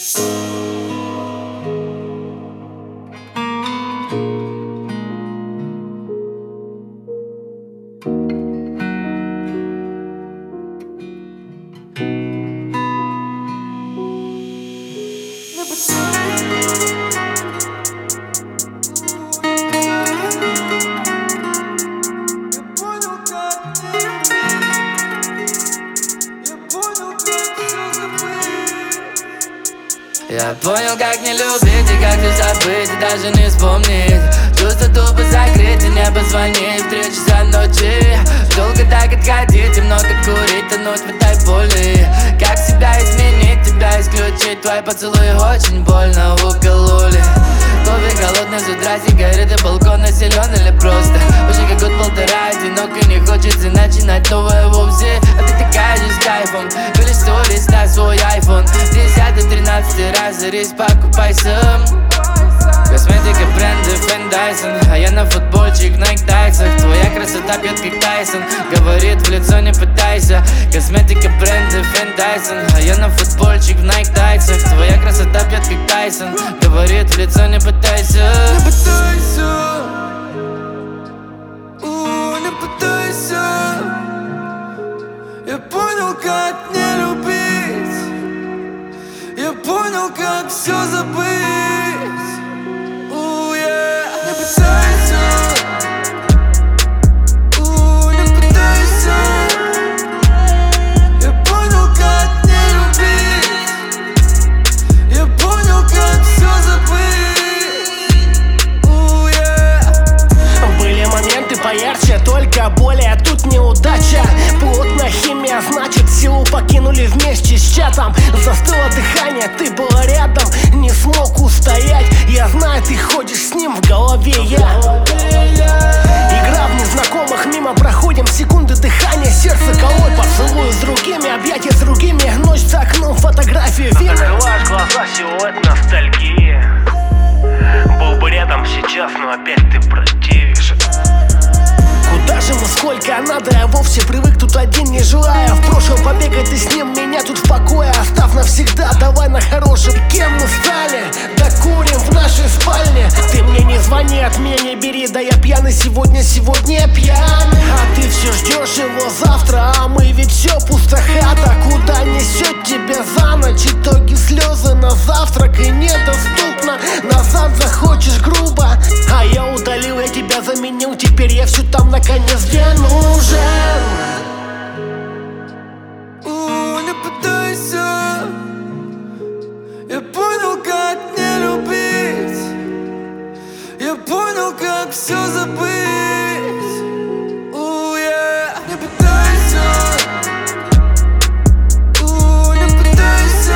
Я понял, как не любить и как не забыть, и даже не вспомнить. Чувства тупо закрыть и не позвонить в 3 часа ночи. Долго так отходить и много курить, тонуть в этой боли. Как себя изменить, тебя исключить, твои поцелуи очень больно укололи. Кофе холодный с утра, сигареты, балкон населен или просто уже как год-полтора одинок и не хочется начинать новое вовсе. А ты такая же с кайфом, пилишь сторис на свой iPhone. 10-13 раз рис покупай сам. Косметика бренда Фэн Дайсон, а я на футбольчик Найк Тайсах. Твоя красота бьет как Тайсон, говорит в лицо не пытайся. Косметика бренда Фэн Дайсон, а я на футбольчик в Найк Тайсах. Твоя красота бьет как Тайсон, говорит в лицо не пытайся. Не пытайся, не пытайся. Я понял, как не любить. Я понял, как все забыть. Не пытайся, не пытайся. Я понял, как не любить. Я понял, как все забыть. Были моменты поярче, только более тут неудача. Плотная химия, значит силу покинули вместе с чатом. Застыло дыхание, ты была рядом, не смог устоять. Я знаю, ты ходишь с ним в голове, Игра в незнакомых, мимо проходим секунды дыхания. Сердце колой, поцелуй с другими, объятия с другими. Ночь за окном, фотографии, фильмы. Закрываешь глаза, силуэт ностальгии. Был бы рядом сейчас, но опять ты противишь. Куда же мы, сколько надо, я вовсе привык тут один, не желая в прошлом побегать ты с ним, меня тут в покое оставь навсегда, давай на хорошем. Кем мы стали? Да курим в нашей спальне. Ты мне не звони, от меня не бери, да я пьяный сегодня я пьян. А ты все ждешь его завтра, а мы ведь все пусто хата. Куда несет тебя за ночь, итоги слезы на завтрак и недоступно. Назад захочешь грубо, а я удалил, я тебя заменил, теперь я все там наконец где нужен. Не пытайся. Я понял, как не любить. Я понял, как все забыть. Не пытайся, не пытайся.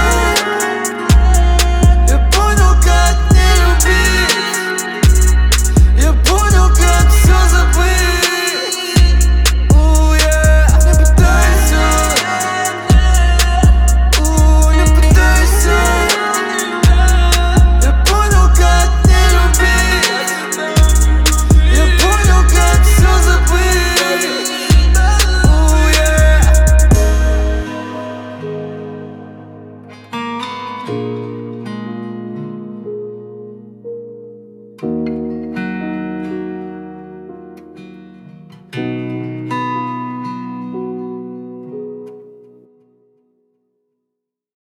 Я понял, как не любить. Я понял, как все забыть. Не пытайся, не пытайся. Я понял, как не любить. Я понял, как все забыть. Yeah.